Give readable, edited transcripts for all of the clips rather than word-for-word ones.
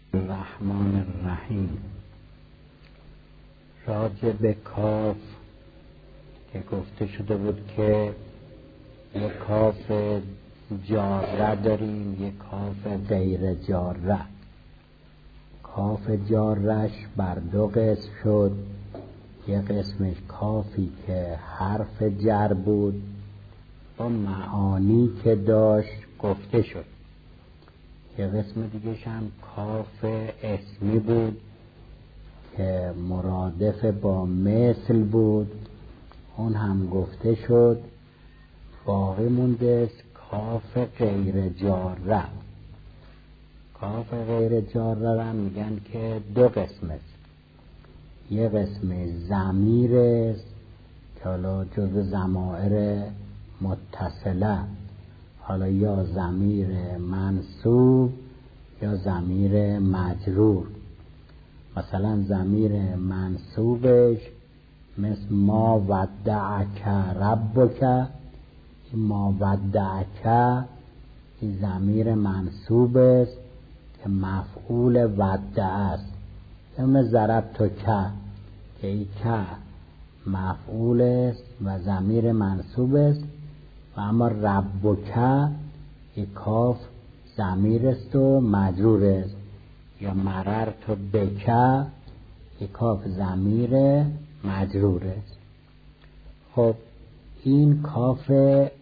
الرحمن الرحیم. راجع به کاف که گفته شده بود که یک کاف جاره داریم، یک کاف غیر جاره. کاف جارش بر دو قسم شد. یک قسمش کافی که حرف جر بود و معانی که داشت گفته شد. یک قسم دیگهش هم کاف اسمی بود که مرادف با مثل بود، اون هم گفته شد. باقی مونده کاف غیر جاره. کاف غیر جاره را میگن که دو قسم است. یه قسم ضمیر است که حالا جزء ضمائر متصله، حالا یا ضمیر منصوب یا ضمیر مجرور. مثلا ضمیر منصوبش مثل ما ودعک ربک، این ما ودعک این ضمیر منصوب است که مفعول ودع است. مثل ضربت که این که مفعول است و ضمیر منصوب است، و اما ربک این کاف ضمیر است و مجرور است. یا مررت بک این کاف ضمیر مجرور است. خب این کاف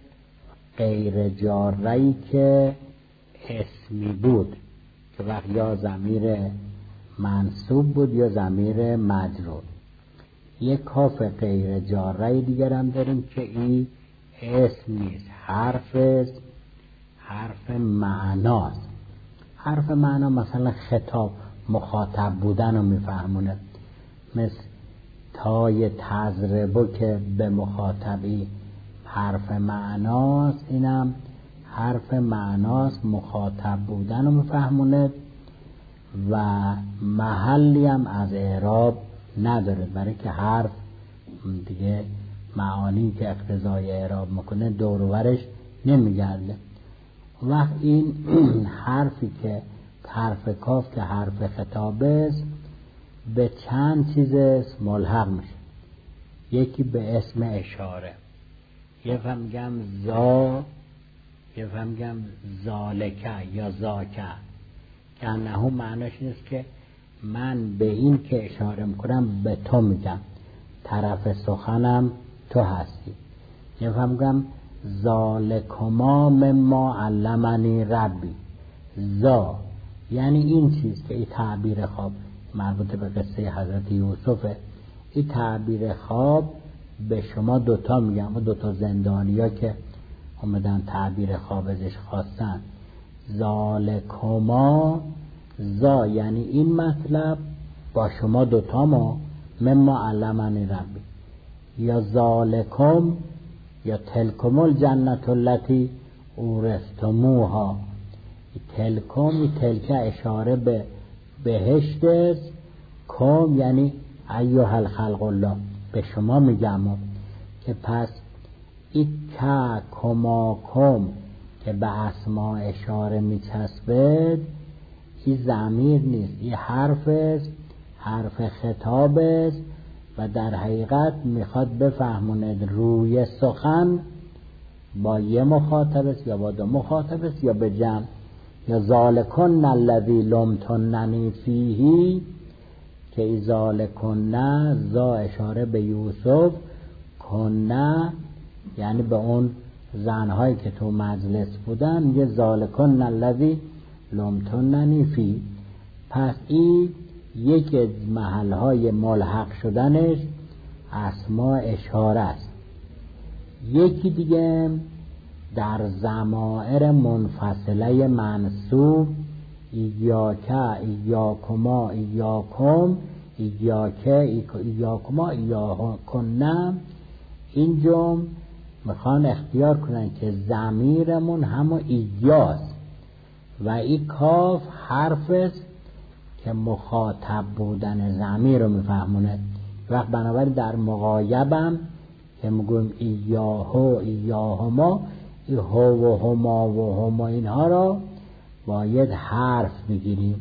غیر جاره‌ای که اسمی بود که وقت یا ضمیر منصوب بود یا ضمیر مجرور. یک کاف غیر جاره دیگر هم داریم که این اسم نیست، حرف است، حرف معناست. حرف معنا مثلا خطاب، مخاطب بودن رو میفهمونه. مثل تای تضربو که به مخاطبی حرف معناست، اینم حرف معناست، مخاطب بودن رو میفهمونه و محلی هم از اعراب نداره، برای که حرف دیگه معانی که اقتضای اعراب میکنه دور و برش نمیگرده. وقت این حرفی که حرف کاف که حرف خطاب است به چند چیز ملحق میشه. یکی به اسم اشاره، یه فهمگم زا، یه فهمگم زالکه یا زاکه، که انهو معناش نیست که من به این که اشاره میکنم به تو میگم، طرف سخنم تو هستی. یه فهمگم ذالکما مما علمنی ربی. زا یعنی این چیز که این تعبیر خواب مربوط به قصه حضرت یوسفه. این تعبیر خواب به شما دوتا میگم، و دوتا زندانیا که اومدن تعبیر خواب ازش خواستن. ذالکما زا یعنی این مطلب با شما دوتا ما مما علمنی ربی، یا ذالکم یا تلکم الجنت التي اورثتموها. تلکم تلکه اشاره به بهشت است، کم یعنی ایها الخلق الله به شما میگم. که پس این که کما کم که به اسما اشاره میچسبد این ضمیر نیست، این حرف است، حرف خطاب است و در حقیقت میخواد بفهموند روی سخن با یه مخاطب است یا با دو مخاطب است یا به جمع. یا ذالکن الذی لمتننی فیه که ای ذالکن زا اشاره به یوسف، کنه یعنی به اون زنهایی که تو مجلس بودن، یه ذالکن الذی لمتننی فیه. پس این یک محلهای ملحق شدنش اسما اشاره است. یکی دیگه در ضمائر منفصله منصوب، ایاکه، ایاکما، ایاکم، ایاکه، ایاکما، ایاکنه، این جمع میخوان اختیار کنن که ضمیرمون همون ایاست و این کاف حرف است که مخاطب بودن ضمیر رو میفهمونه. وقت بنابراین در مغایبم که میگویم ایاهو ایاهما، ای هو و هما و هما اینها را باید حرف بگیریم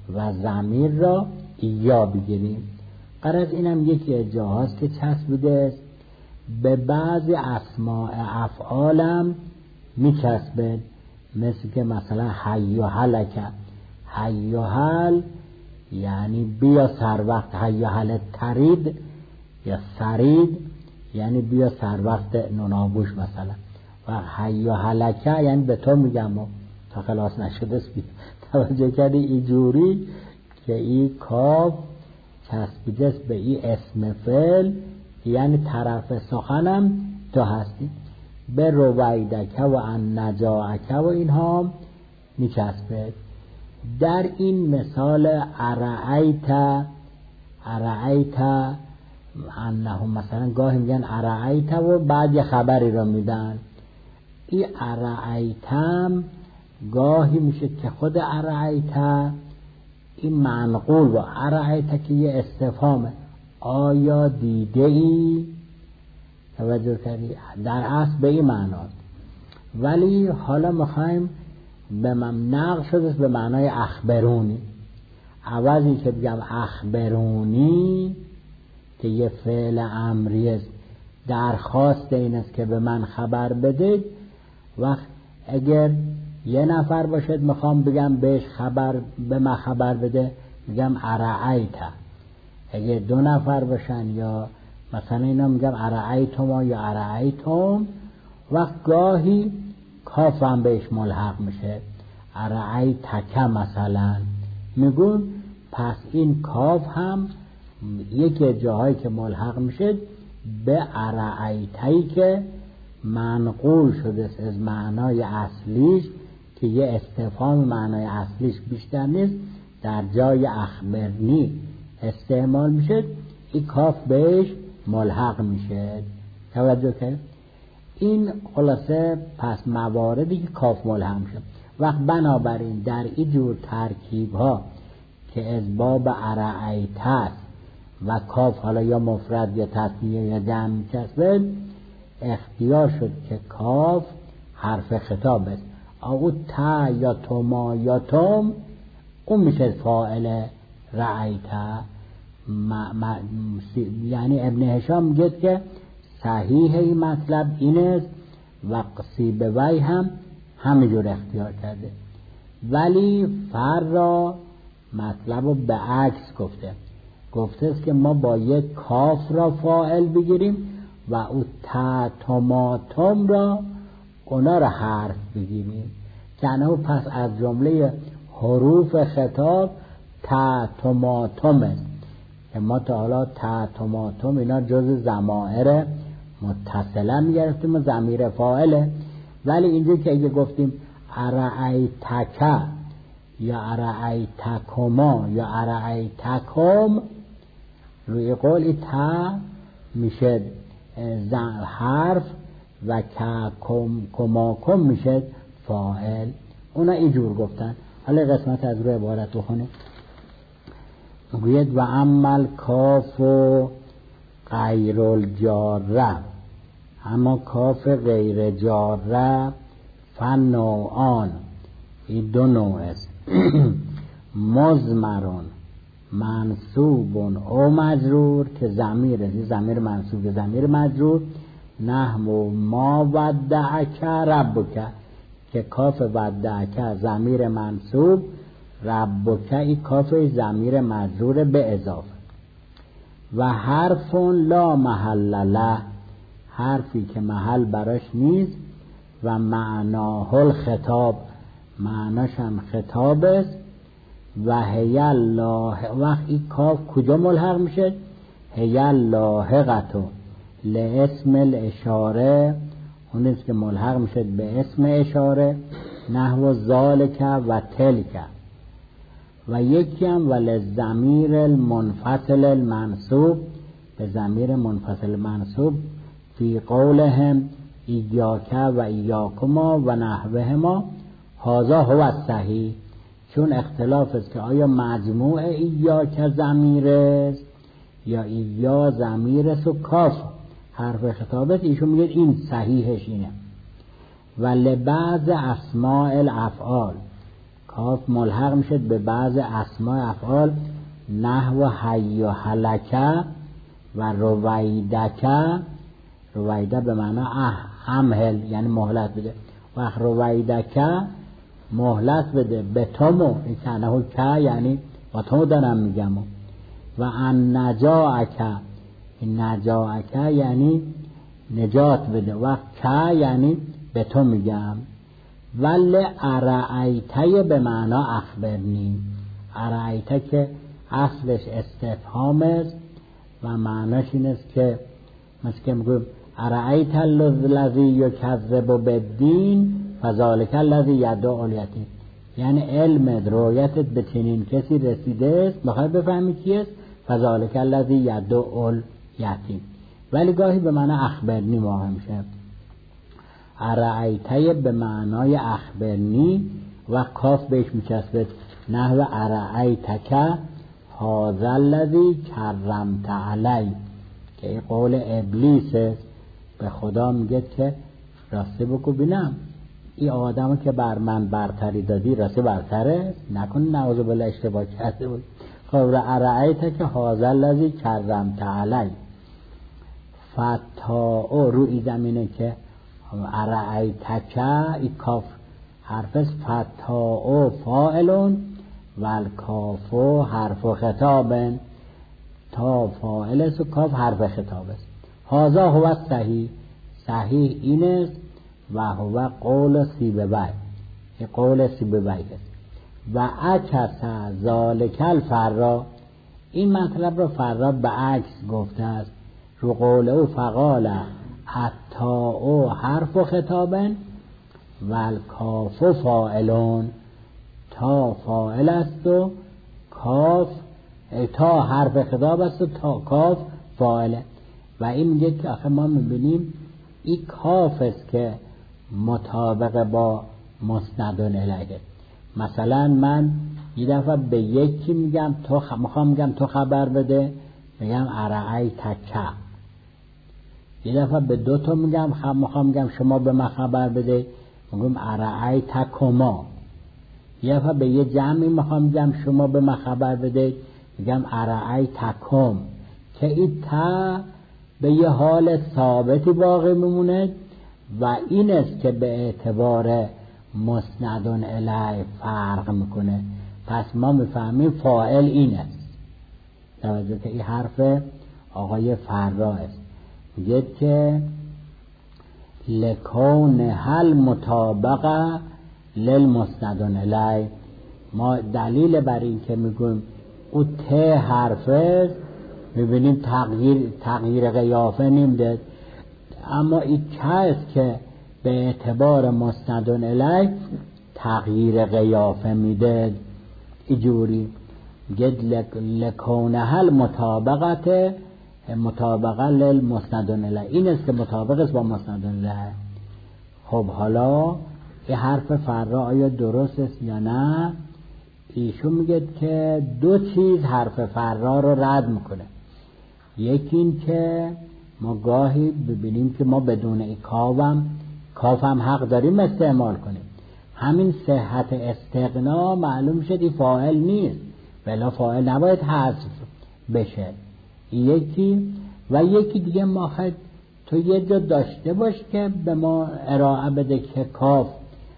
و ضمیر را یا بگیریم. غرض اینم یکی جاهاست که چسبیده است، به بعضی اسماء افعالم میچسبه، مثل که مثلا حی و هلک، حی و هل یعنی بیا سر وقت، حی و هل ترید یا سرید یعنی بیا سر وقت نونابوش مثلا، و حی و هلکه یعنی به تو میگم و تا خلاص نشده است. توجه کردی اینجوری که این کاف چسبیده است به این اسم فعل، یعنی طرف سخنم تو هستی. به رویدک و ان نجاعک و اینها میچسبه. در این مثال ارعیت انهم مثلا گاهی میگن ارعیت و بعد یه خبری رو میدن. این ارعیتم گاهی میشه که خود ارعیت این منقول و ارعیت که یه استفهامه، آیا دیده ای؟ توجه کردی؟ در اصل به این معناست، ولی حالا میخوایم به نقل شده به معنای اخبرونی. عوضی که بگم اخبرونی که یه فعل امری است، درخواست این است که به من خبر بده، وقت اگر یه نفر باشد میخوام بگم بهش به من خبر بده، میگم ارعیت. اگر دو نفر باشن یا مثلا اینا میگم ارعیتما یا ارعیتم، وقت گاهی کاف هم بهش ملحق میشه، ارعیتک مثلا میگون. پس این کاف هم یکی جاهایی که ملحق میشه به ارعیتی که منقول شده از معنای اصلیش که یه استفهام معنای اصلیش بیشتر نیست، در جای اخبرنی استعمال میشه، این کاف بهش ملحق میشه. توجه کرد؟ این خلاصه پس مواردی که کاف ملحق میشه. وقت بنابراین در این جور ترکیب ها که از باب ارعیت است و کاف حالا یا مفرد یا تثنیه یا جمع میچسبه، اختیار شد که کاف حرف خطاب است. او تا یا توما یا توم اون میشه فاعل رعیت. یعنی ابن هشام میگه که صحیح این مطلب این است و سیبوی هم همینجور اختیار کرده، ولی فر را مطلب رو به عکس گفته است که ما با یک کاف را فاعل بگیریم و او تا توما توم را اونا را حرف بگیریم، که انه پس از جمله حروف خطاب تا توما توم است که ما تا حالا تا توما توم اینا جز ضمائر متصله میگرفتیم و ضمیر فاعله، ولی اینجا که اگه گفتیم ارعیتک یا ارعیتکما یا ارعیتکم، روی قول تا میشه حرف و کماکم میشه فاعل. اونا اینجور گفتن. حالا قسمت از روی عبارت رو خونه گوید و عمل کاف و غیر الجاره، اما کاف غیر جاره فنوعان، این دو نوع است. مضمرون منصوبون او مجرور که ضمیر منصوب که ضمیر مجرور، نحو ما ودعک ربک که کاف ودعک ضمیر منصوب، ربک ای کاف ضمیر مجرور به اضافه. و حرف لا محل له، حرفی که محل براش نیست، و معناه الخطاب، معناش هم خطاب است. و هی الله، وقتی کاف کجا ملحق میشه؟ هی لاحقتو لاسم الاشاره، اون است که ملحق میشه به اسم اشاره، نحو ذالک و تلک. و یکی هم وللضمیر المنفصل المنصوب، به ضمیر منفصل منصوب فی قولهم ایاک و ایاکما و نحوهما، هذا هو الصحیح. چون اختلاف است که آیا مجموع ایاک ضمیر است یا ایا ضمیر است و کاف حرف خطاب است، ایشون میگه این صحیحش اینه. و لبعض اسماء الافعال، کاف ملحق میشه به بعض اسماء افعال نحو حی و هلکه و رویدکه. رویده به معنی امهل یعنی مهلت بده، و رویدکه مهلت بده به تومو، این کنه که یعنی با تو دارم میگم، و ان نجاعکه، این نجاعکه یعنی نجات بده، و که یعنی به تو میگم. ولی ارعیته به معنا اخبرنی. ارعیته که اصلش استفهام است و معناش این است که مثل که میگویم ارعیت الذی یکذب بالدین فذلک الذی یدعو الیتیم، یعنی علم رویتت به چنین کسی رسیده است، میخوای بفهمی کی است، فذلک الذی یدعو الیتیم. ولی گاهی به معنی اخبرنی واقع میشه. ارعیته به معنای اخبرنی و کاف بهش میچسبه، نحو ارعیتک هذا الذی کرمت علی، که این قول ابلیس است. به خدا میگه که راسته بگو بینم این آدمو که بر من برتری دادی راسته برتره، نکن نعوذ بالله اشتباه کرده بود. خب ارعیتک هذا الذی کرمت علی فتاء، روی زمینه که ارعیتک ای کاف حرف فتاء فاعلون و الکاف حرف خطاب، تا فاعل است و کاف حرف خطاب است. هذا هو صحیح، صحیح این است، و هو قول سیبوی، این قول سیبوی است. و عکس ذالک الفرا، این مطلب رو فرا به عکس گفته است رو قول او، فقال التاء حرف خطابن و الکاف فاعلون، تا فاعل است و کاف، تا حرف خطاب است و تا کاف فاعله. و این میگه که آخه ما میبینیم این کاف است که مطابق با مسند الیه. مثلا من یه دفعه به یکی میگم تو میخوام میگم تو خبر بده، میگم ارعیتک. یه دفعه به دو تا میگم میخوام میگم شما به من خبر بده، میگم ارعیتکما. یه دفعه به یه جمعی میخوام میگم شما به من خبر بده، میگم ارعیتکم، که این تا به یه حال ثابتی باقی میمونه و این است که به اعتبار مسند الیه فرق میکنه. پس ما میفهمیم فاعل این است، توجه که این حرف آقای فرا است. میگه که لکون هل مطابقه للمسند الیه، ما دلیل بر این که میگویم او ته حرف است، میبینیم تغییر قیافه نمیده، اما این که است که به اعتبار مسند الیه تغییر قیافه میده. اینجوری گد لکونه المطابقت مطابقه للمسند الیه، این است که مطابق است با مسند الیه. خب حالا این حرف فرا آیا درست است یا نه؟ ایشون میگه که دو چیز حرف فرا رو رد میکنه. یکی این که ما گاهی ببینیم که ما بدون ای کافم حق داریم استعمال کنیم، همین صحت استغنا معلوم شد این فاعل نیست، ولی فاعل نباید حذف بشه. یکی و یکی دیگه ما خواهد تو یه جا داشته باش که به ما ارائه بده که کاف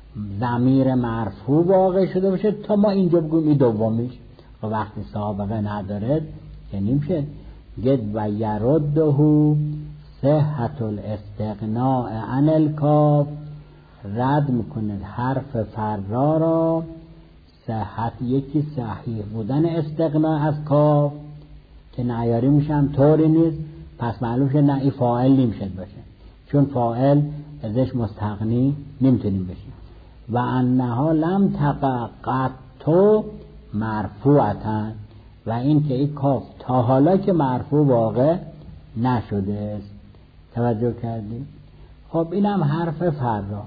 ضمیر مرفوع واقع شده باشه تا ما اینجا بگویم این دومیش، و وقتی سابقه نداره که نمیشه. گد و یرده صحت الاستغناء عن الکاف، رد میکنه حرف فرا را صحت، یکی صحیح بودن استغنا از کاف که نیاری میشم طوری نیست، پس معلوم شد نه این فاعل نمیشد باشه، چون فاعل ازش مستغنی نمیتونیم بشیم. و انها لم تقع قط مرفوعتن، و این که این کاف تا حالا که مرفوع واقع نشده است. توجه کردیم؟ خب اینم حرف فرا.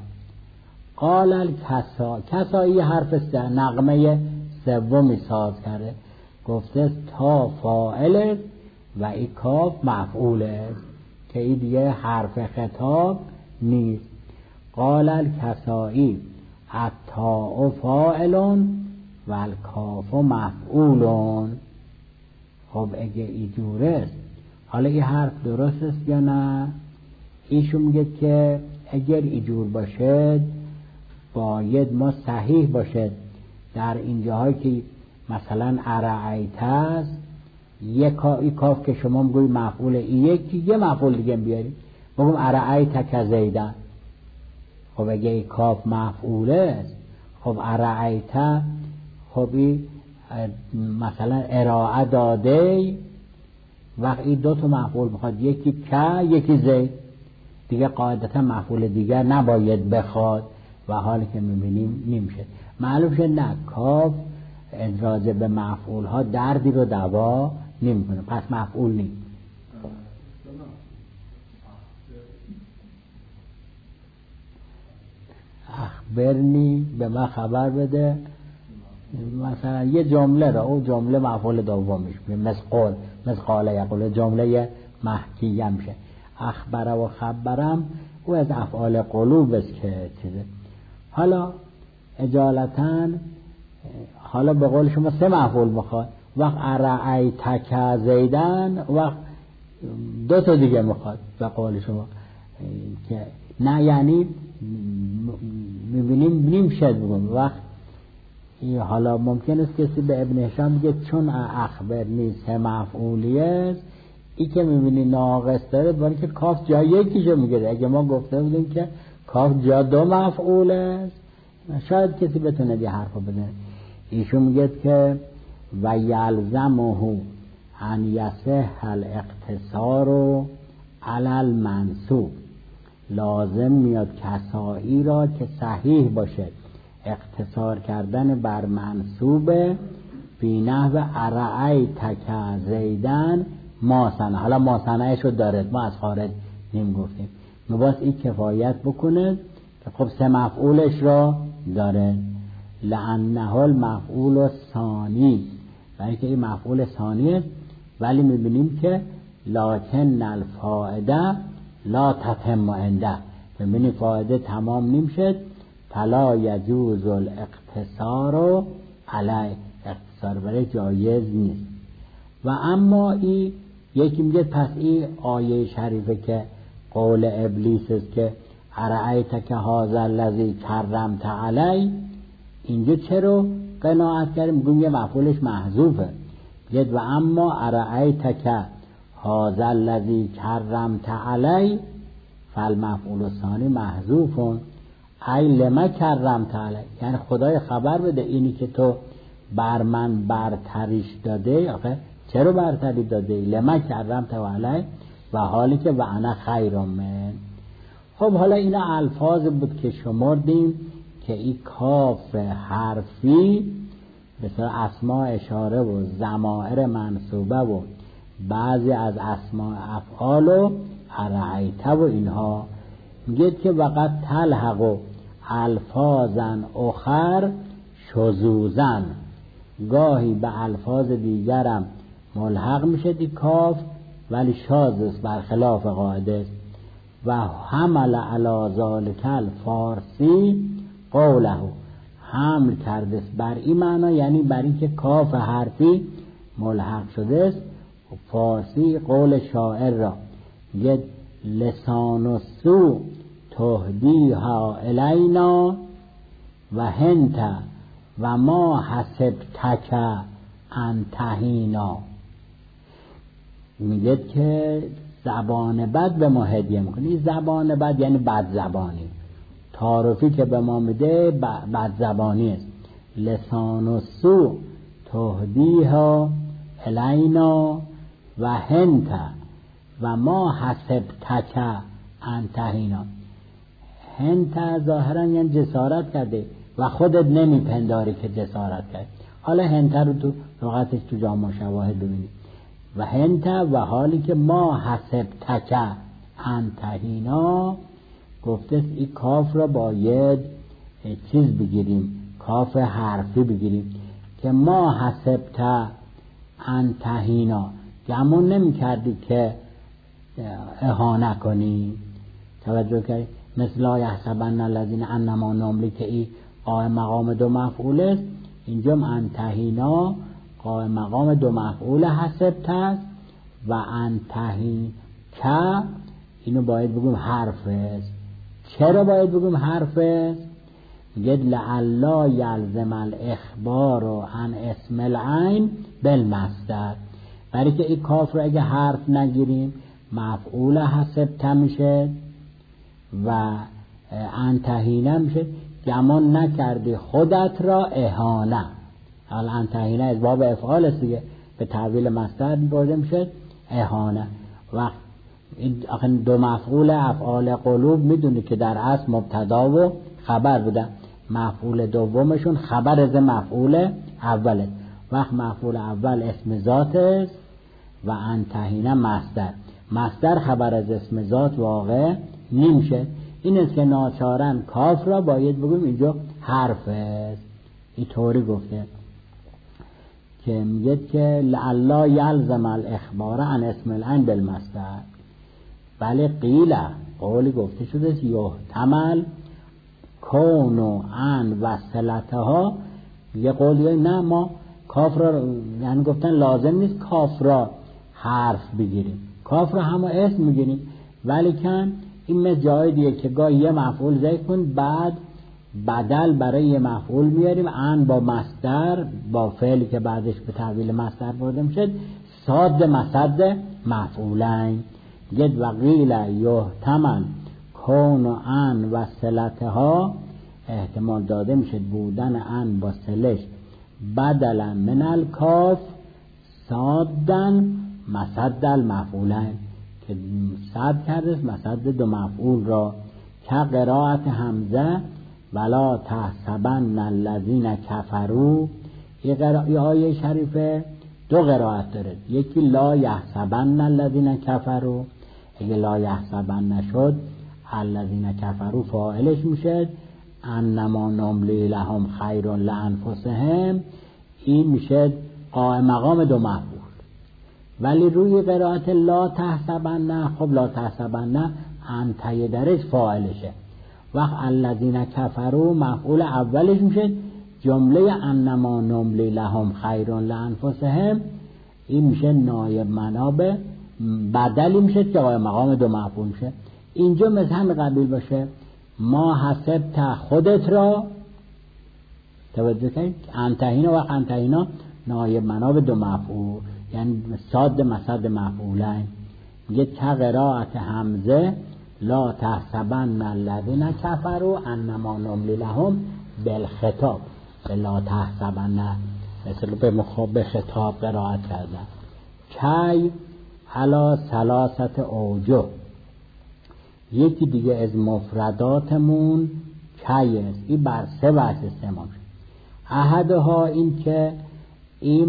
قال الکسا، کسایی حرف نغمه سومی ساز کرده، گفته تا فاعل و این کاف مفعول است که این دیگه حرف خطاب نیست. قال الکسایی التاء فاعلون و الکاف مفعولون. خب اگه اینجوره است، حالا این حرف درست است یا نه؟ ایشون میگه که اگر اینجور باشه باید ما صحیح باشه در اینجاهایی که مثلا ارعیت است، یک کاف که شما میگوی مفعول، این یه مفعول دیگه بیاریم بگم ارعیت که زیدن. خب اگه این کاف مفعوله است، خب ارعیت، خب این مثلا ارائه داده، وقتی دو تا مفعول بخواد، یکی که یکی زید، دیگه قاعدتا مفعول دیگر نباید بخواد و حالی که میبینیم نمیشه. معلوم شد نه، کاف ادراج به مفعول ها دردی رو دوا نمیکنه، پس مفعول نیست. اخبرنی، به من خبر بده، مثلا یه جمله را، او جمله مفعول دومش مثل قال یقول، جمله محکیه میشه. اخبر و خبرم او از افعال قلوب است که چیزه. حالا اجالتا، حالا به قول شما سه مفعول میخواد، وقت ارعیتک زیدن، وقت دو تا دیگه میخواد به قول شما که نه، یعنی میبینیم نمیشه بگم وقت. حالا ممکن است کسی به ابن هشام بگه چون اخبر نیست مفعولی است، ای که میبینی ناقص داره، برای که کاف جا یکیشو میگیره. اگه ما گفته بودیم که کاف جا دو مفعول است، شاید کسی بتونه یه حرفو بزنه. ایشون میگه که و یلزمه ان یصح الاقتصار علی المنصوب، لازم میاد کسایی را که صحیح باشه اقتصار کردن بر منصوبه، بی نحو ارعیتک زیدن ماسنه. حالا ماسنهشو داره، ما از خارج نمیگفتیم، نباید این کفایت بکنه که خب سه مفعولش را داره. لانه المفعول الثانی، برای که این مفعول ثانی است، ولی میبینیم که لکن الفائده لا تتم عنده، میبینی فائده تمام نمیشه، فلا یجوز الاقتصار علی، اقتصار برای جایز نیست. و اما این یکی میگه پس این آیه شریفه که قول ابلیس است که ارعیتک هذا الذی کرمت علی، اینجا چرا قناعت کردیم؟ میگم یه مفعولش محذوفه، میگه و اما ارعیتک هذا الذی کرمت علی فالمفعول الثانی محذوف، ای لما کرمت علی، یعنی خدای خبر بده اینی که تو بر من برتریش داده، آخه چرا برتری داده؟ لما کرمت علی و حالی که و انا خیر من. خب حالا اینا الفاظ بود که شمردیم که این کاف حرفی مثل اسماء اشاره و ضمائر منصوبه و بعضی از اسماء افعال و ارعیته و اینها، میگه که وقت تلحق الفاظن اخر شذوذن، گاهی به الفاظ دیگرم ملحق میشه دی کاف ولی شاذ است، برخلاف قاعده است. و حمل علی ذلک الفارسی قوله، حمل کرده است بر این معنا، یعنی بر این که کاف حرفی ملحق شده است، فارسی قول شاعر را یه لسان السو تهدیها الینا و هنت و ما حسبتک انتهینا، میگه که زبان بد به ما هدیه میکنی. زبان بد یعنی بد زبانی، تعارفی که به ما میده بد زبانی است. لسان السو تهدیها الینا و هنت و ما حسبتک انتهینا، هنت ظاهرا یعنی جسارت کرده و خودت نمیپنداری که جسارت کرد. حالا هنت رو تو لغتش تو جامع شواهد ببینید. و هنت و حالی که ما حسبتک انتهینا، گفته این کاف را باید چیز بگیریم، کاف حرفی بگیریم که ما حسبت انتهینا، گمون نمی کردی که اهانه کنی. توجه کردی؟ مثل لا یحسبن الذین انما نملی، که این قائم مقام دو مفعول است، اینجا انتهینا قائم مقام دو مفعول حسبت است و انتهی که اینو باید بگیم حرف است. چرا باید بگیم حرف است؟ میگه لعلا یلزم الاخبار عن اسم العین بالمصدر، برای که این کاف رو اگه حرف نگیریم مفعول حسبت میشه و انتهینا میشه گمان نکردی خودت را اهانه. حالا انتهینا از باب افعال است دیگه، به تعویل مصدر برده میشه اهانه. و این دو مفعول افعال قلوب میدونی که در اصل مبتدا و خبر بودن، مفعول دومشون خبر از مفعول اوله. وقت مفعول اول اسم ذات است و انتهینا مصدر خبر از اسم ذات واقع نمیشه. این است که ناچارن کاف را باید بگیم اینجا حرف است. این طوری گفته که میگه که لعلا یلزم الاخبار عن اسم العین بالمصدر. بله قیل قولی گفته شده یحتمل کون و ان و صلتها. یه قولی نه ما کاف را یعنی گفتن لازم نیست کاف را حرف بگیریم، کاف را همه اسم میگیریم، ولی کن این مثل جای دیگه که گاه یه مفعول ذکر کن بعد بدل برای یه مفعول میاریم ان با مصدر با فعلی که بعدش به تعویل مصدر برده میشه صاد مصد مفعولین. گد و قیل یحتمل کون و ان و صلتها، احتمال داده میشه بودن ان با صلش بدلا من الکاف صادن مصد المفعولین، که صد کرده مصد دو مفعول را. که قرائت حمزه ولا تحسبن الذین کفروا. این آیه شریفه دو قرائت داره، یکی لا یحسبن الذین کفروا، اگه لا یحسبن نشد الذین کفروا فاعلش میشه انما نملی لهم خیر لانفسهم، این میشه قائم مقام دو مفعول. ولی روی قرائت لا تحسبن، خب لا تحسبن انتهی درش فاعلشه، وقت الذین کفروا مفعول اولش میشه جمله انما نملی لهم خیر لانفسهم، این میشه نایب منابع بدلی میشه که قائم مقام دو مفعول میشه. اینجا مثل همین قبیل باشه ما حسبت خودت را، توجه کنید انتهینا و انتهینا نایب منابع دو مفعول یعنی صاد مصد مفعولین. میگه که قرائت حمزه لا تحسبن الذین کفروا انما نملی لهم بالخطاب، لا تحسبن مثل به مخاطب خطاب قرائت کردن. کی علی ثلاثت اوجه، یکی دیگه از مفرداتمون کی است، این بر سه وجه استعمال شد. احدها این که این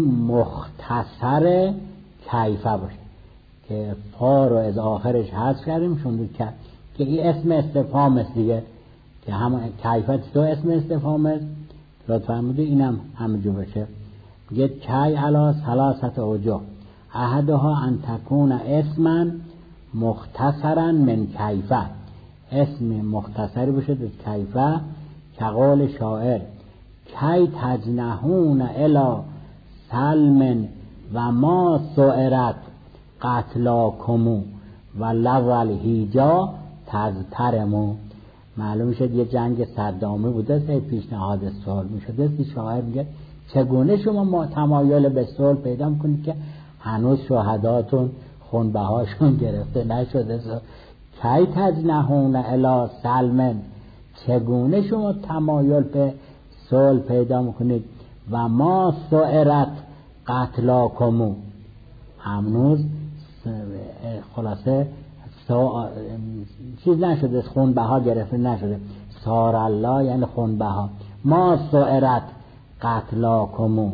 مختصر کیفه باشه که فا رو از آخرش حذف کردیم شوند که این اسم استفهام است دیگه، که همون کیفه تو اسم استفهام است لطفا فرموده اینم همینجور باشه. میگه کی علی ثلاثت اوجه احدها ان تکون اسما مختصرا من کیفه، اسم مختصری باشه از کیفه که قول شاعر کی تجنحون الی سلم و ما سعرت قتلاکمو و لول هیجا تزترمو. معلوم شد یه جنگ صدامه بوده سه پیشنهاد صلح میشده، شاعر میگه چگونه شما تمایل به صلح پیدا میکنید که هنوز شهداتون خونبهاشون گرفته نشده. کی تجنحون الی سلم، چگونه شما تمایل به صلح پیدا میکنید و ما سعرت قتلاکمو، هنوز خلاصه چیز نشده، خونبها گرفته نشده. سار الله یعنی خونبها، ما سعرت قتلاکمو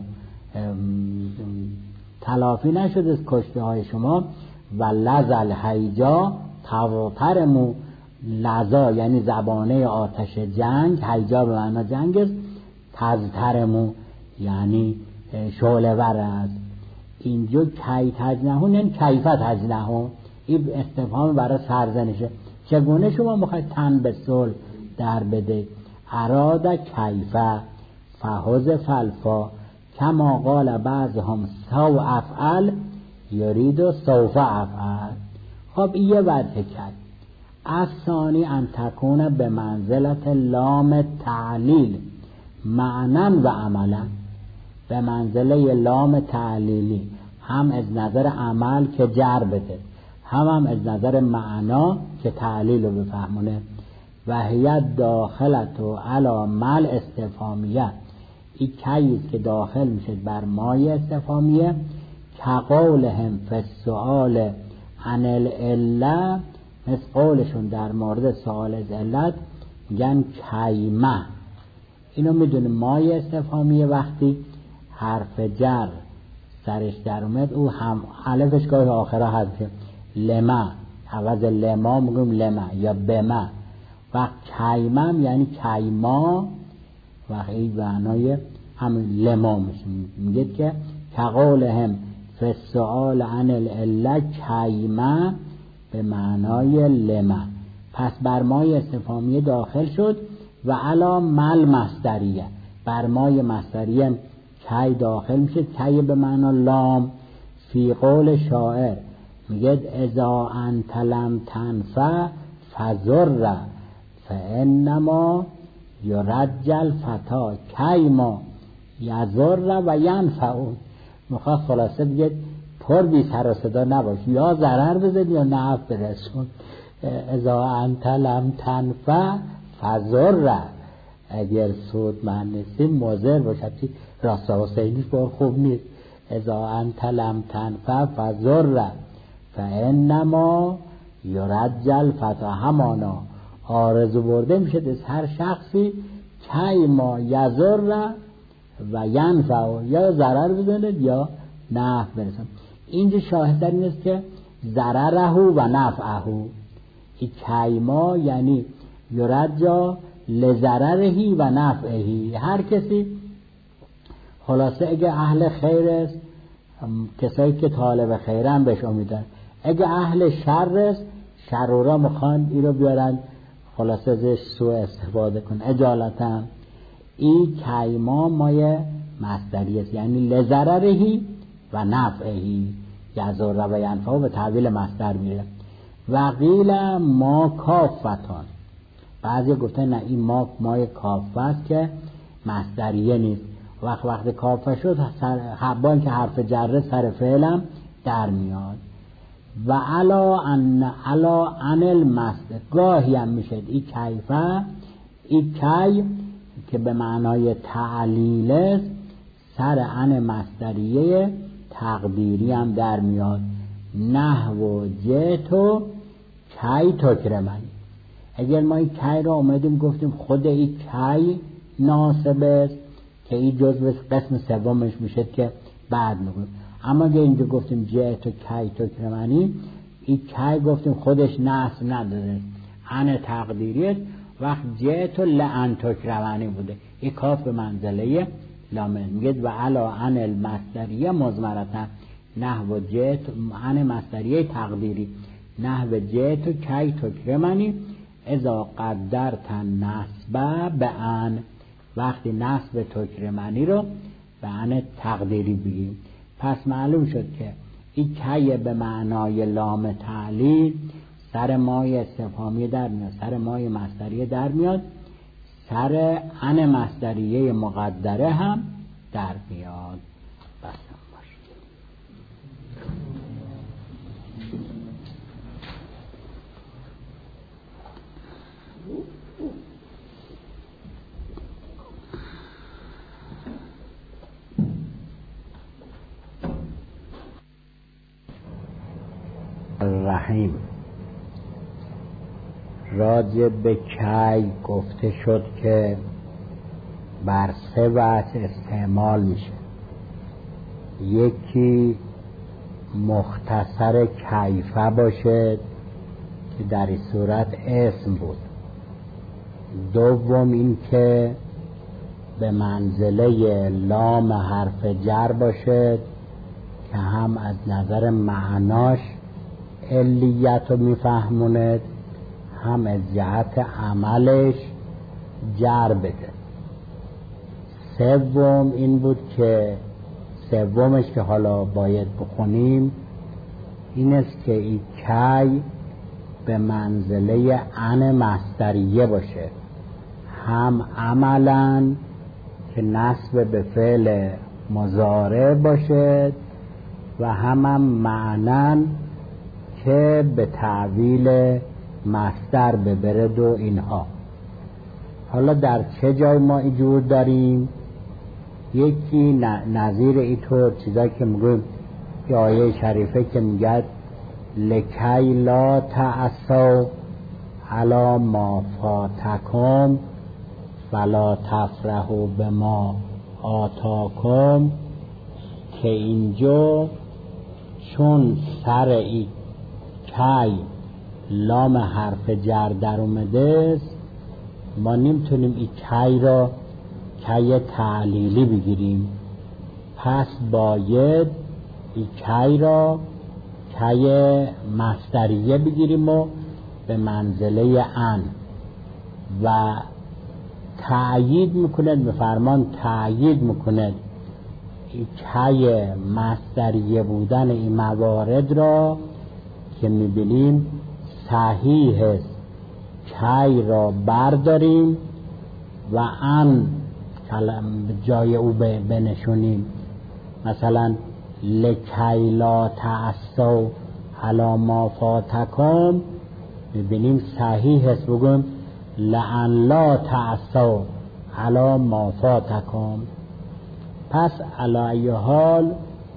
تلافی نشده از کشته های شما. و لزل هیجا توترمو، لزا یعنی زبانه آتش جنگ، هیجا به معنی جنگ است، تزترمو یعنی شعله ور است. اینجا کی تجنحون یعنی کیفت تجنحون، این استفهام برای سرزنشه، چگونه شما میخواید تن به صلح در بده. اراد کیفه فحذف الفا کما قال بعضهم سو افعل یرید سوف افعل. خب این یه وجه کرد. الثانی ان تکون به منزلت لام تعلیل معنا و عملا، به منزله لام تعلیلی، هم از نظر عمل که جر بده، هم از نظر معنا که تعلیل رو بفهمونه. و هی داخلت و علا مل استفهامیه، این کیست که داخل میشه بر مای استفهامیه. که قولهم فی السؤال عن العله، مثل قولشون در مورد سؤال از علت میگن کیمه. اینو میدونیم مای استفهامیه وقتی حرف جر سرش در اومد او هم الفش گاهی آخره حذف لما، عوض لما میگیم لما یا بما. وقت کیمم یعنی کیما، وقت این معنای همین لما میشه. میگه که کقولهم فی السؤال عن العله کیما به معنای لما. پس بر مای استفهامیه داخل شد. و علا مل مصدریه، بر مای مصدریه کی داخل میشه. کی به معنی لام. فی قول شاعر میگه اذا انت لم تنفع فضر فانما یرجل فتا کیما یضر و ینفع. میخواد خلاصه بگه پر بی سر و صدا نباش، یا ضرر بزن یا نفع برسون. اذا انت لم تنفع فضر، اگر سود معنیسی مضر باشه. راستا حسینیش بار خوب نیست. اذا انت لم تنفع فضر فانما یرجل فتا، همانا آرزو برده میشه از هر شخصی کیما یضر و ینفع، یا ضرر بزنه یا نفع برسن. اینجا شاهد در این است که ضرره و نفعه، این کیما یعنی یرجا لضررهی و نفعهی. هر کسی خلاصه اگه اهل خیر است، کسایی که طالب خیرن بهش امیدن. اگه اهل شر است، شرورا میخوان این رو بیارن خلاصه ازش سوء استفاده کن اجالتا. این کیما مای مصدری است، یعنی لضررهی و نفعهی، یضر و ینفع به تعبیل مصدر میره. و قیل ما کافتان، بعضی گفتن نه این مای کافه است که مصدریه نیست. وقت کافه شد حبان که حرف جره سر فعلم در میاد. و علا ان المصدر گاهی هم میشه این کیفه، این کی که به معنای تعلیل است سر ان مصدریه تقدیری هم در میاد. نحو جئتو کی تکرمنی. اگر ما این کی را اومدیم گفتیم خود این کی ناسب است که این جزو قسم سومش میشه که بعد میگویم. اما اگر اینجا گفتیم جئتو کی تکرمنی، این کی گفتیم خودش نصب نداره، ان تقدیری است. وقت جئتو لان تکرمنی بوده، این کاف به منزله لامه. میگه و علا ان المصدریه مضمرتن نحو جئت، ان مصدریه تقدیری نحو جئتو کی تکرمنی اذا قدرت نصب به ان، وقتی نصب تکرمنی رو به ان تقدیری بگیم. پس معلوم شد که این کی به معنای لام تعلیل سر مای استفهامی در میاد، سر مای مصدریه در میاد، سر ان مصدریه مقدره هم در میاد. بس رحیم. راجع به کی گفته شد که بر سه وجه استعمال میشه. یکی مختصر کیفه باشه که در این صورت اسم بود. دوم این که به منزله لام حرف جر باشه که هم از نظر معناش علیت رو میفهموند، هم از جهت عملش جر بده. سوم این بود که سومش که حالا باید بخونیم این است که این کی به منزله ان مصدریه باشه، هم عملا که نسب به فعل مضارع باشه و هم معنن که به تعویل مصدر ببرد و اینها. حالا در چه جای ما اینجور داریم؟ یکی نظیر اینطور چیزایی که میگویم که آیه شریفه که میگه لکی لا تعصوا علی ما فاتکم ولا تفرحوا بما آتاکم، که اینجا چون سر ای کی لام حرف جر در اومده است، ما نمیتونیم این کی را کی تعلیلی بگیریم، پس باید این کی را کی مصدریه بگیریم و به منزله ان و تأیید میکند، به فرمان تأیید میکند این کی مصدریه بودن این موارد را که میبینیم صحیح است کی را برداریم و ان جای او بنشونیم. مثلا لکی لا تعصوا علی ما فاتکم میبینیم صحیح است بگویم لئن لا تعصوا علی ما فاتکم. پس علی ای حال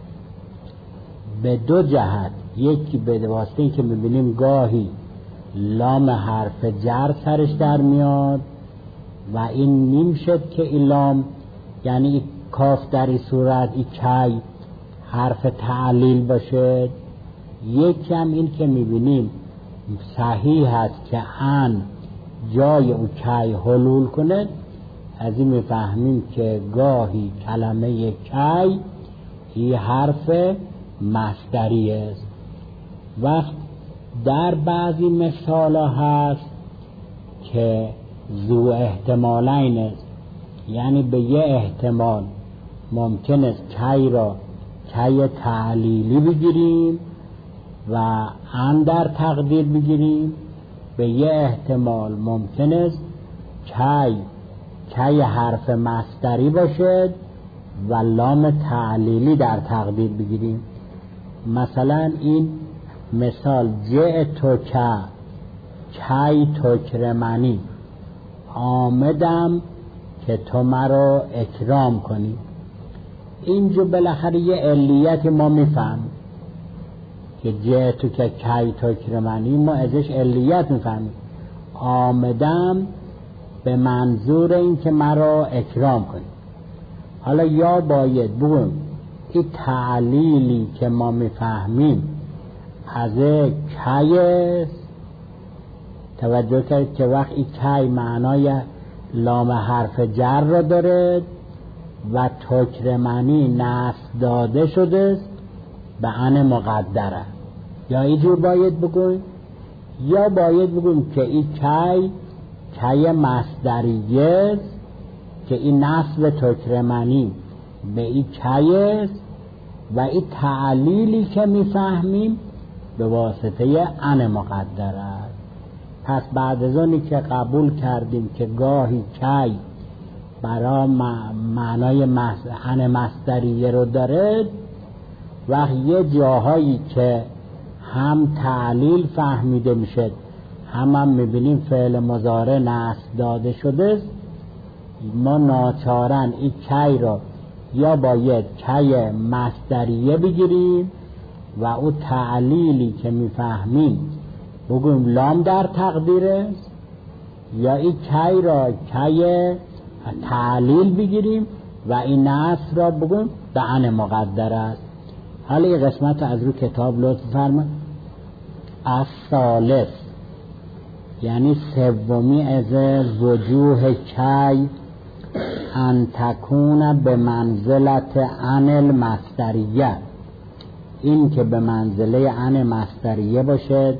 به دو جهت، یکی به واسطه که میبینیم گاهی لام حرف جر سرش در میاد و این نمیشد که این لام یعنی کاف در این صورت این کی حرف تعلیل باشه. یکی هم این که میبینیم صحیح هست که ان جای او کی حلول کنه، از این میفهمیم که گاهی کلمه کی این حرف مصدری است. وقت در بعضی مثال هست که ذو احتمالین است، یعنی به یه احتمال ممکن است کی را کی تعلیلی بگیریم و ان در تقدیر بگیریم، به یه احتمال ممکن است کی حرف مصدری باشد و لام تعلیلی در تقدیر بگیریم. مثلا این مثال جئت کی تکرمنی، آمدم که تو مرا اکرام کنی. اینجا بالاخره یه علیت ما میفهمیم که جئت کی تکرمنی، ما ازش علیت میفهمیم، آمدم به منظور این که مرا اکرام کنی. حالا یا باید بگویم این تعلیلی که ما میفهمیم از کی است، توجه کرد که وقت این کی معنای لام حرف جر را داره و تکرمنی نصب داده شده است به ان مقدره. یا اینجور باید بگویم، یا باید بگویم که این کی مصدریه است که این نصب تکرمنی به این کی است و این تعلیلی که میفهمیم به واسطه ان مقدر است. پس بعد از اونی که قبول کردیم که گاهی کی برای معنای ان مصدریه رو داره، وقت یه جاهایی که هم تعلیل فهمیده میشه هم میبینیم فعل مضارع نصب داده شده، ما ناچارن این کی را یا باید کی مصدریه بگیریم و او تعلیلی که میفهمیم بگویم لام در تقدیر است، یا این کی را کی تعلیل بگیریم و این نصب را بگویم به ان مقدر است. حالا این قسمت از رو کتاب لطف فرمایید. الثالث یعنی سومی از وجوه کی ان تکون به منزلت ان المصدریه، این که به منزله ان مصدریه باشد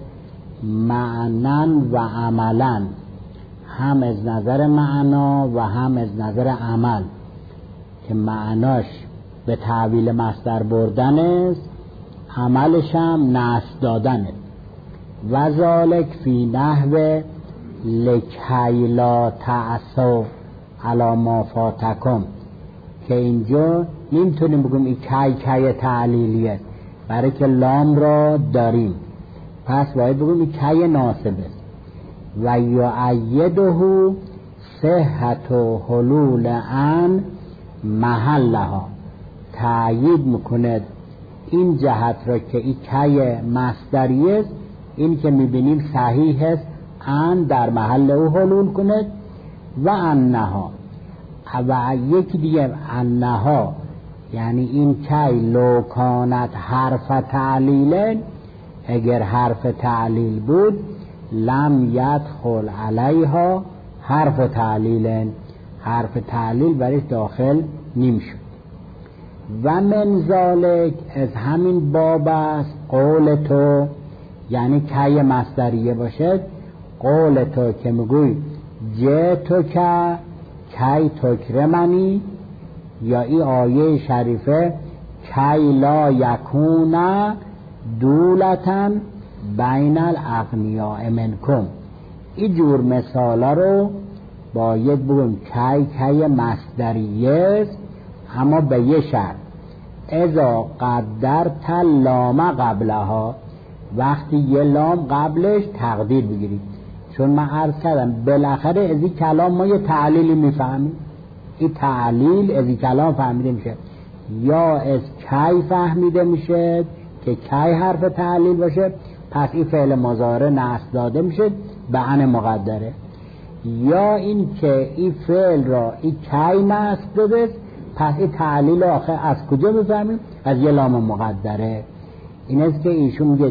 معنن و عملا، هم از نظر معنا و هم از نظر عمل. که معناش به تعویل مصدر بردن است، عملش هم نصب دادن است. و ذالک فی نحو لکی لا تعصوا علی ما فاتکم، که اینجا نمیتونیم بگیم این کی تعلیلیه برای که لام را داریم، پس باید بگیم این کی ناصبه. و یؤیده صحت و حلول ان محلها، تأیید میکند این جهت را که این کی مصدری است، این که میبینیم صحیح است ان در محل او حلول کند. و انها، و یکی دیگه انها یعنی این کی لو کانت حرف تعلیل، اگر حرف تعلیل بود لم یدخل علیها حرف تعلیل، حرف تعلیل برش داخل نمیشد. و من ذالک، از همین باب است قول تو، یعنی کی مصدریه باشد، قول تو که میگوی جه تو که کی تکرمنی، یا این آیه شریفه کی لا یکون دولتن بین الاغنیاء منکم. این جور مثالا رو باید بگیم کی مصدریه است، اما به یه شرط، اذا قدرت لام قبلها، وقتی یه لام قبلش تقدیر بگیرید. چون من عرض کردم بالاخره از این کلام ما یه تعلیلی میفهمیم، این تعلیل از این کلام فهمیده میشه، یا از کی فهمیده میشه که کی حرف تعلیل باشه، پس این فعل مضارع نصب داده میشه به ان مقدره، یا این که این فعل را این کی نصب داده، پس این تعلیل آخر از کجا میفهمیم؟ از یه لام مقدره. این است که ایشون میگه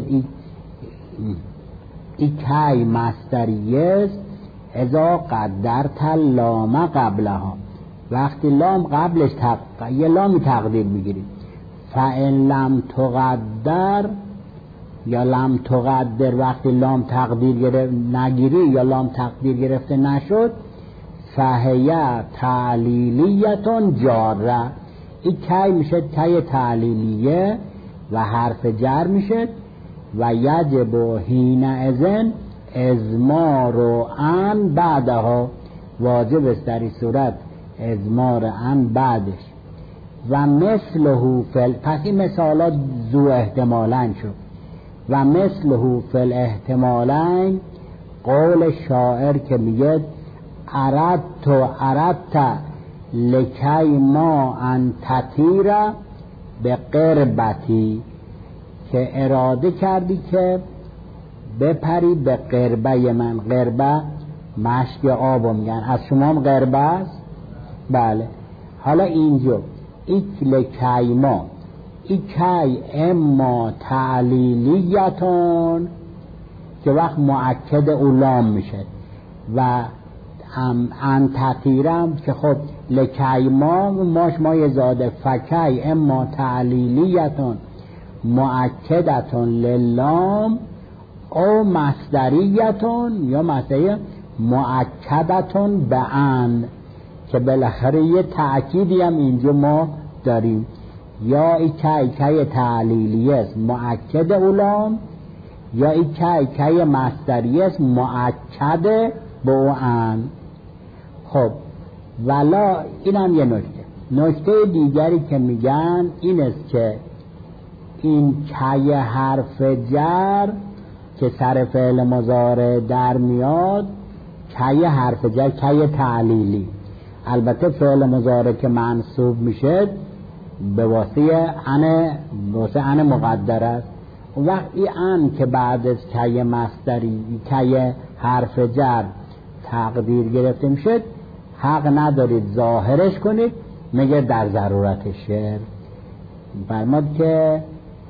این کی مصدریه است، اذا قدرت لام قبلها، وقتی لام قبلش یه لامی تقدیر میگیریم. فان لم تقدر، یا لم تقدر، وقتی لام تقدیر نگیری یا لام تقدیر گرفته نشد، فهی تعلیلیتون جاره، این کی میشه کی تعلیلیه و حرف جر میشه. و یجب حین اذن ازمار و ان بعدها، واجب است در این صورت ازمار ان بعدش. و مثله پس این مثالات ذو احتمالن شد. و مثله فی الاحتمالین قول شاعر که میگه اردت لکی ما ان تطیر به قربتی، که اراده کردی که بپری به قربه من. قربه مشک آب میگن، از شما هم قربه است؟ بله. حالا اینجا ایک لکی ما، ایکی اما تعلیلیتون که وقت مؤکد اولام میشه، و انتطیرم که خب لکی ما یزاده فکی اما تعلیلیتون مؤکدتون للام او مصدریتون، یا مصدریه مؤکدتون به ان، که بالاخره یه تأکیدی هم اینجا ما داریم، یا ایکی تعلیلیه است مؤکد اولام، یا ایکی مصدریه است مؤکد به ان. خب ولا این هم یه نکته دیگری که میگن این است که این کی حرف جر که سر فعل مضارع در میاد، کی حرف جر کی تعلیلی، البته فعل مضارع که منصوب میشه به واسطه ان مقدر است. اون وقت این ان که بعد از کی مصدری کی حرف جر تقدیر گرفته میشه، حق ندارید ظاهرش کنید مگر در ضرورت شعر. فرمود که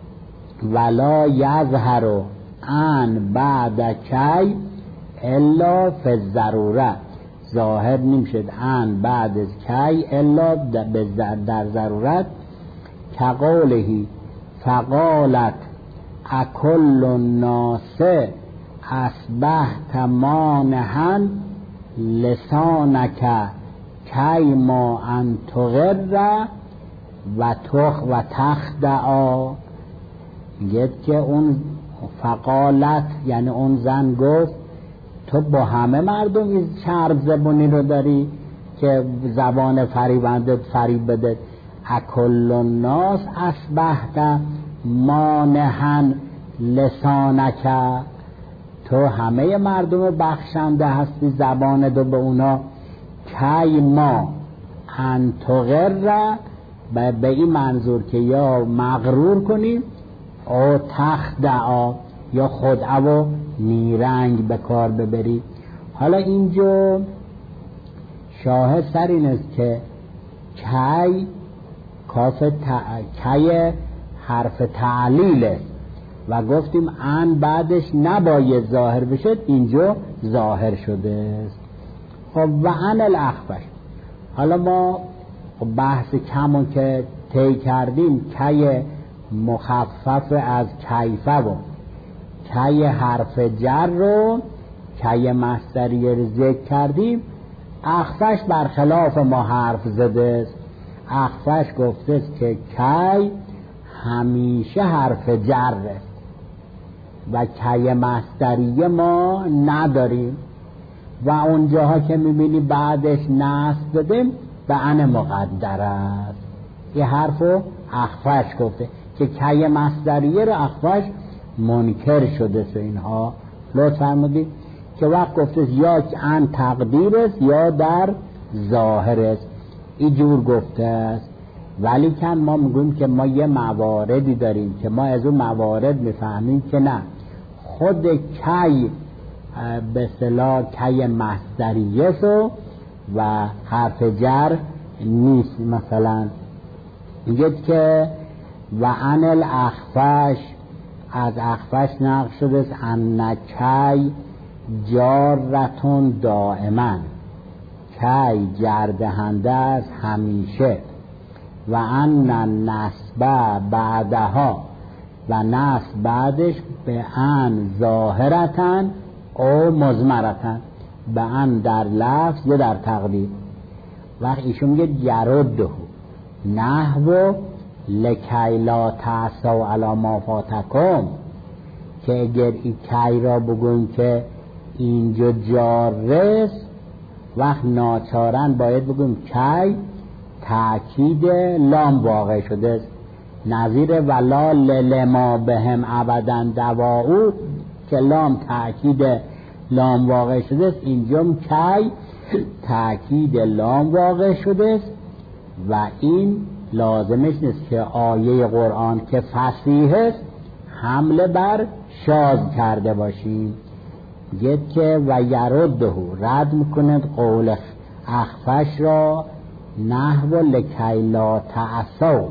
ولا یظهر ان بعد کی الا فی الضروره، ظاهر نمیشد ان بعد از کی الا در ضرورت. کقولهی فقالت اکل الناس اصبحت مانحا لسانک کی ما ان تغر و تخدعا. میگه که اون فقالت یعنی اون زن گفت تو با همه مردم این چرب زبونی رو داری که زبان فریبندت فریب بده. اکل الناس اصبحت مانحا لسانک، تو همه مردم بخشنده هستی زبان دو به اونا. کی ما ان تغر، به این منظور که یا مغرور کنی او تخدعا یا خدعا و نیرنگ به کار ببری. حالا اینجا شاهد سر این است که کی کی حرف تعلیله و گفتیم ان بعدش نباید ظاهر بشه، اینجا ظاهر شده است. خب و ان الاخفش، حالا ما بحث کمون که طی کردیم کی مخفف از کیفه و کی حرف جر رو کی مصدریه رو ذکر کردیم. اخفش برخلاف ما حرف زده است. اخفش گفته است که کی همیشه حرف جر و کی مصدریه ما نداریم و اونجاها که میبینی بعدش نصب بدیم به ان مقدر است. یه حرفو اخفش گفته که کی مصدریه رو اخفش منکر شده و اینها لطف فرمودید که وقت گفته یا ان تقدیر است یا در ظاهر است، اینجور گفته است. ولی کن ما میگویم که ما یه مواردی داریم که ما از اون موارد میفهمیم که نه، خود کی به اصطلاح کی مصدریه و حرف جر نیست. مثلا میگه که و ان الاخفش، از اخفش نقل شده است ان کی جارتون دائما، کی جردهنده است همیشه. و ان نصب بعدها، و نصب بعدش به ان ظاهرتن او مضمرتن، به ان در لفظ یا در تقدیر. وقت ایشون میگه یرده نحو لکی لا تعصوا علی ما فاتکم، که اگر این کی را بگویم که اینجا جارس وقت ناچارن باید بگویم کی تأکید لام واقع شده است، نظیر ولا لما بهم ابدا دواؤ که لام تأکید لام واقع شده است. اینجا کی تأکید لام واقع شده است و این لازمش نیست که آیه قرآن که فصیح است حمله بر شاذ کرده باشیم. گفت که و یرده رد میکنند قول اخفش را نحو لکی لا تعصوا،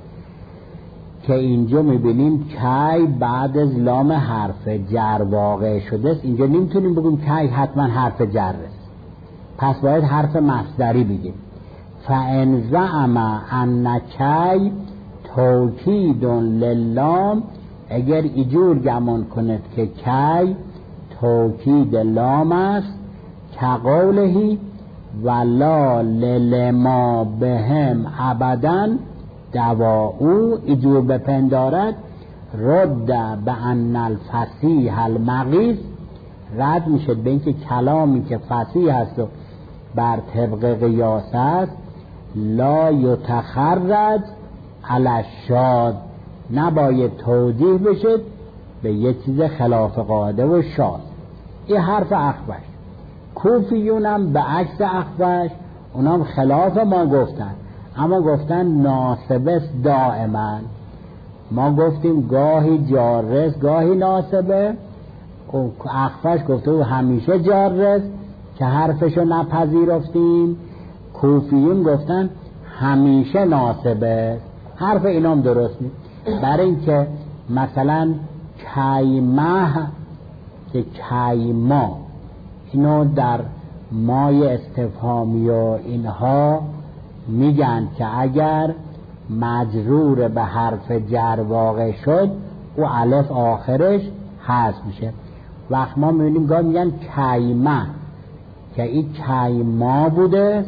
که اینجا میبینیم کی بعد از لام حرف جر واقع شده است. اینجا نمیتونیم بگیم کی حتما حرف جر است، پس باید حرف مصدری بگیم. فان زعم ان کی توکید للام، اگر ایجور گمان کند که کی توکید لام است، که قولهی ولا لما بهم ابدا دواؤ، ایجور بپندارد رد به ان الفصیح المغیث، رد میشه به اینکه کلامی که فصیح است و بر طبق قیاس است لا یتخرج علی الشاذ، نباید توجیه بشه به یه چیز خلاف قاعده و شاذ. این حرف اخفش. کوفیون هم به عکس اخفش، اونام خلاف ما گفتن، اما گفتن ناصبه دائما. ما گفتیم گاهی جارس گاهی ناصبه، اخفش گفته او همیشه جارس که حرفشو نپذیرفتیم. کوفیون گفتن همیشه ناصبه، حرف اینام درست نیست. برای اینکه مثلا کیمه که کیما، اینو در مای استفهامی و اینها میگن که اگر مجرور به حرف جر واقع شد او الف آخرش حذف میشه. وقت ما میبینیم گاه میگن کیمه که این کیما بوده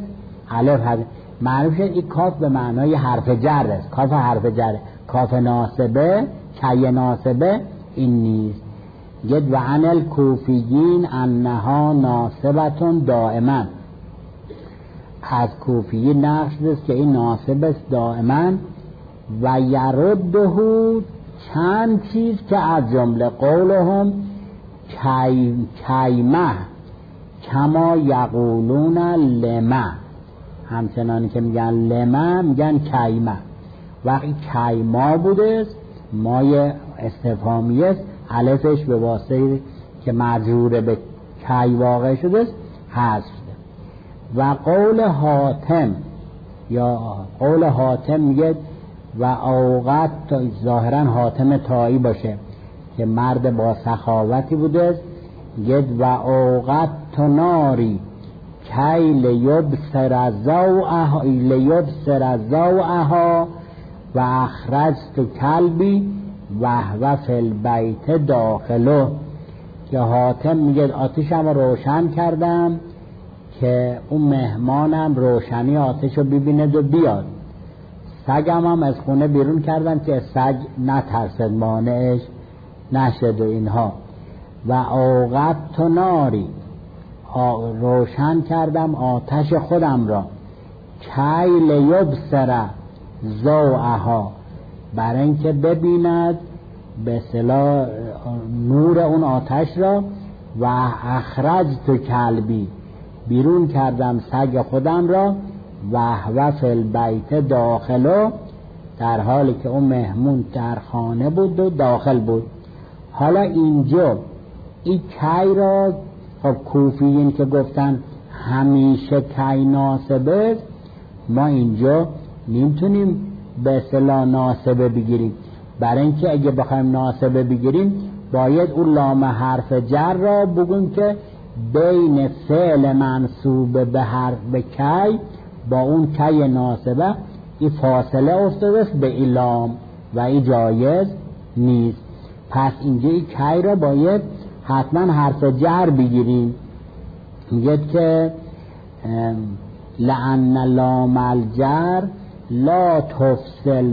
الف هست معروف شد این کاف به معنای حرف جر است، کاف حرف جر، کاف ناصبه کی ناصبه این نیست. گد و عن الکوفیین انها ناصبتون دائما، از کوفیین نقش است که این ناصب است دائما. و یرده چند چیز که از جمله قولهم کیمه کما یقولون لما، همچنانی که میگن لما میگن کیمه. وقتی کیما بوده مای استفهامی است، الفش به واسطه که مجرور به کی واقع شده است حذف. و قول حاتم، یا قول حاتم میگه و اوقات، ظاهرا حاتم طایی باشه که مرد با سخاوتی بوده، گد و اوقات ناری کی لیبصر ضوءها و اخرجت کلبی و هو فی البیت داخله، که حاتم میگه آتشم روشن کردم که اون مهمانم روشنی آتش رو ببیند و بیاد، سگم هم از خونه بیرون کردم که سگ نترسد مانعش نشد و اینها. و اوقات ناری روشن کردم آتش خودم را، کی لیبصر ضوءها برای اینکه ببیند به اصطلاح نور اون آتش را. و اخرجت کلبی بیرون کردم سگ خودم را، و هو فی البیت داخله در حالی که اون مهمون در خانه بود و داخل بود. حالا اینجا این کی را خب کوفیین که گفتن همیشه کی ناصبه، ما اینجا نمیتونیم به اصطلاح ناصبه بگیریم، برای اینکه اگه بخوایم ناصبه بگیریم باید اون لام حرف جر را بگیم که بین فعل منصوب به حرف به کی با اون کی ناصبه این فاصله افتاده است به این لام و این جایز نیست. پس اینجا این کی را باید حتما حرف جر بگیریم. میگه که لأن لام الجر لا تفصل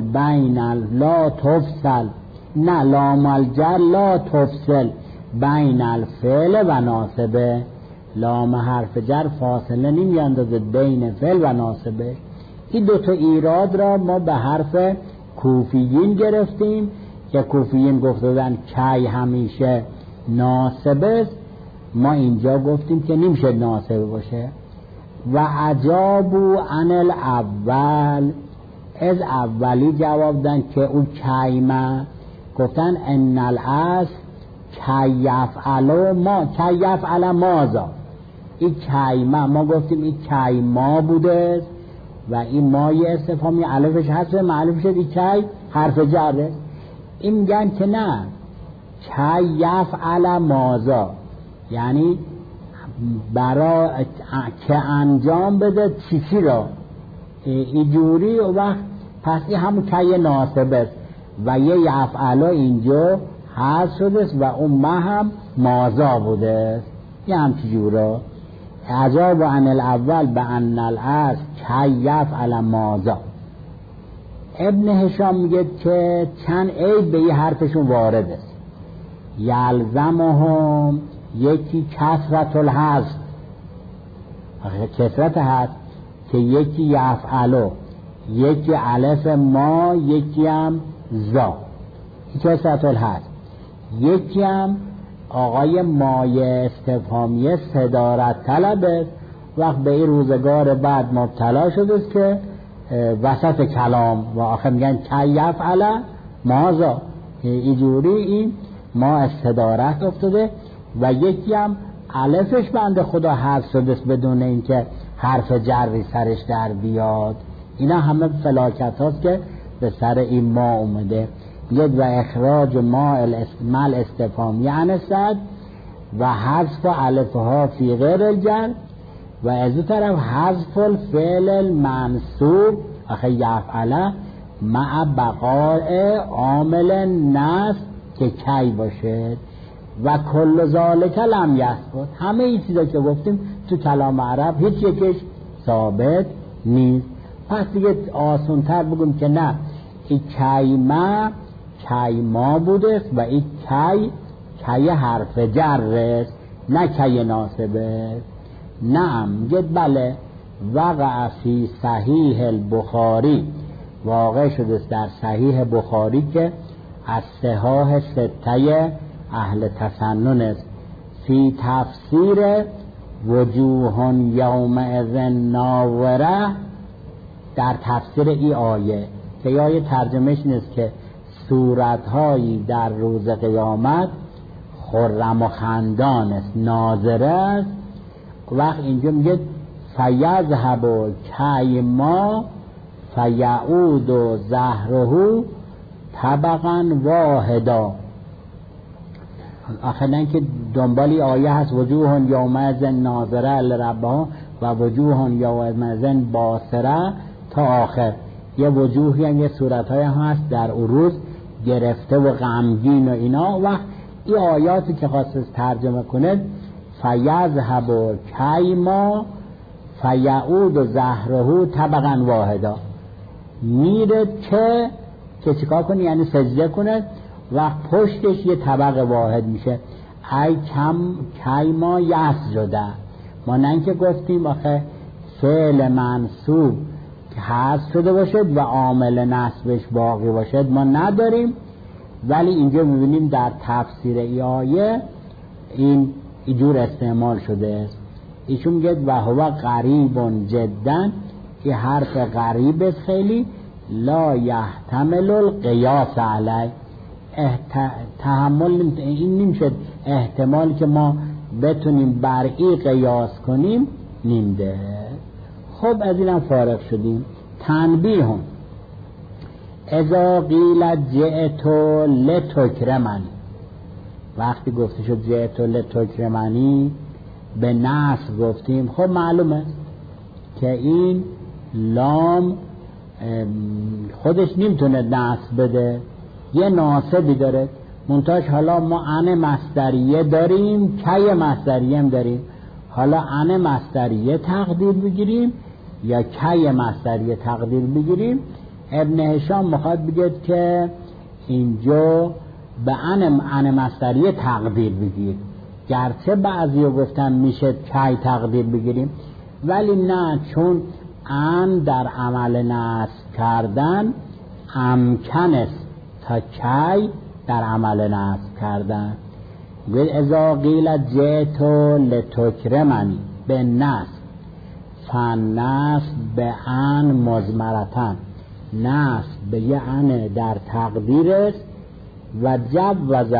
لام الجر لا تفصل بین الفعل و ناصبه، لام حرف جر فاصله نمیاندازه بین فعل و ناصبه. این دوتا ایراد را ما به حرف کوفیین گرفتیم که کوفیین گفتن کی همیشه ناصبه، ما اینجا گفتیم که نمیشه ناصبه باشه. و عجابو عن الاول، از اولی جواب دادن که اون کیمه گفتن ان الاصل کی یفعل ماذا، این کیمه ما گفتیم این کیما بوده و این مای استفهامی الفش هست معلوم شد این کی حرف جره. این میگن که نه، کی یفعل ماذا یعنی برای که انجام بده چیزی را اینجوری، و وقت پس این همون کی ناصب است و یه یفعل اینجا حذف شده است و اون ما هم ماذا بوده است. یه همچی جورا عجاب عن الاول به ان الاصل کی یفعل ماذا. ابن هشام میگه که چند عیب به این حرفشون وارد است. یلزمهم یکی کثرت الحذف، کثرت هست که یکی یفعلو، یکی الف ما، یکی هم زا، کثرت الحذف. یکی هم آقای مای استفهامیه صدارت طلبه، وقت به این روزگار بعد مبتلا شده است که وسط کلام و آخر میگن کی یفعل ماذا، اینجوری این ما استدارت افتاده. و یکی هم الفش بنده خدا حذف شده است بدون اینکه حرف جری سرش در بیاد. اینا همه فلاکت هاست که به سر این ما اومده. ید و اخراج ما مل استفهامی عن صد و حذف الفها فی غیر الجر، و از اون طرف حذف الفعل المنصوب اخی یفعل مع بقاء عامل نصب که کی باشد و کل ذالک لم یثبت. همه این چیزا که گفتیم تو کلام عرب هیچ یکش ثابت نیست. پس دیگه آسان تر بگم که نه این کیما بوده و این کی حرف جر است نه کی ناصبه. نعم گد بله وقع فی صحیح البخاری، واقع شده در صحیح بخاری که از صحاح سته اهل تسنن است، فی تفسیر وجوه یومئذ ناظره، در تفسیر ای آیه که آیه ترجمهش نیست که صورتهایی در روز قیامت خرم و خندان است، ناظره است. وقت اینجا میگه فیذهب کیما فیعود زهره طبقا واحدا. آخر نه که دنبالی آیه هست وجوه یومئذ ناظره لربها و وجوه یومئذ باسره تا آخر. یه وجوهی هم یه صورتهای هم هست در اون روز گرفته و غمگین و اینا. و این آیاتی که خواست ترجمه کنه فیذهب کیما فیعود زهره طبقا واحدا، میره که چیکار کنه، یعنی سجده کنه و پشتش یه طبق واحد میشه. ای کیما یسجده، ما نه که گفتیم آخه فعل منصوب که حذف شده باشد و عامل نصبش باقی باشد ما نداریم، ولی اینجا میبینیم در تفسیر ای آیه این اینجور استعمال شده است. ایشون میگه و هو غریب جدا، که حرف غریب است خیلی، لا یحتمل القیاس علی، تحمل این نمیشد احتمال که ما بتونیم بر این قیاس کنیم نیمده. خب از اینم فارغ شدیم. تنبیه هم اذا قیل جئت لتکرمنی، وقتی گفته شد جئت لتکرمنی به نصب گفتیم، خب معلومه که این لام خودش نمیتونه نصب بده، یه ناصبی داره. منتاش حالا ما ان مصدریه داریم، کی مصدریه هم داریم، حالا ان مصدریه تقدیر بگیریم یا کی مصدریه تقدیر بگیریم. ابن هشام میخواد بگه که اینجا به ان مصدریه تقدیر بگیر، گرچه بعضی رو گفتن میشه کی تقدیر بگیریم، ولی نه، چون ان در عمل نصب کردن امکن است تا کی در عمل نصب کردن. گوید اذا قیل جئت لتکرمنی به نصب، فنصب به ان مضمرتن، نصب به یه ان در تقدیر است. و جوز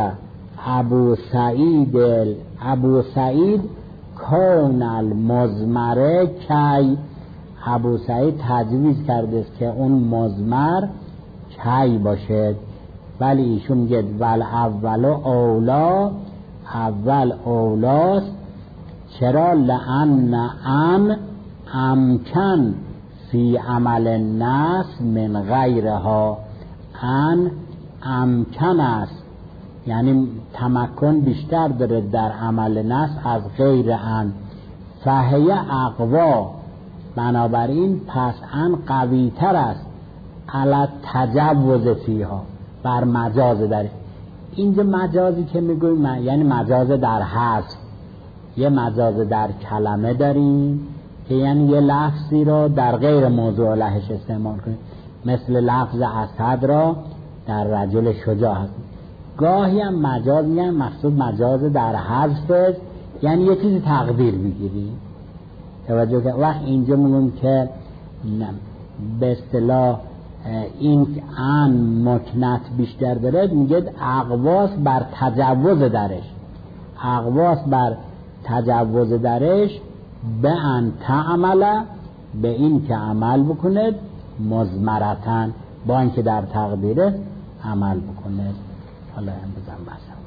ابو سعید کون المضمره کی، ابو سعید تجویز کرده است که اون مضمر کی باشد، ولی ایشون میگه ول اول اولا، اول اولاست. چرا؟ لأن ان امکن فی عمل النصب من غیرها، ان امکن است یعنی تمکن بیشتر داره در عمل نصب از غیر ان، فهی اقوا، بنابراین پس ان قوی تر است علی تجوز فیها، بر مجاز داره. اینجا مجازی که میگویم یعنی مجاز در حذف، یه مجاز در کلمه داریم که یعنی یه لفظی را در غیر موضوع لهش استعمال کنیم، مثل لفظ اسد را در رجل شجاع هست. گاهی هم مجاز میگن مقصود مجاز در حذف است، یعنی یه چیزی تقدیر بگیری. توجه که وقت اینجا میگم که به اصطلاح این ان مکنت بیشتر داره، میگه اقواس بر تجوز درش، اقواس بر تجوز درش به ان تعمل، به این که عمل بکنه، مضمرتن، با اینکه در تقدیره عمل بکنه. حالا هم بزن بسم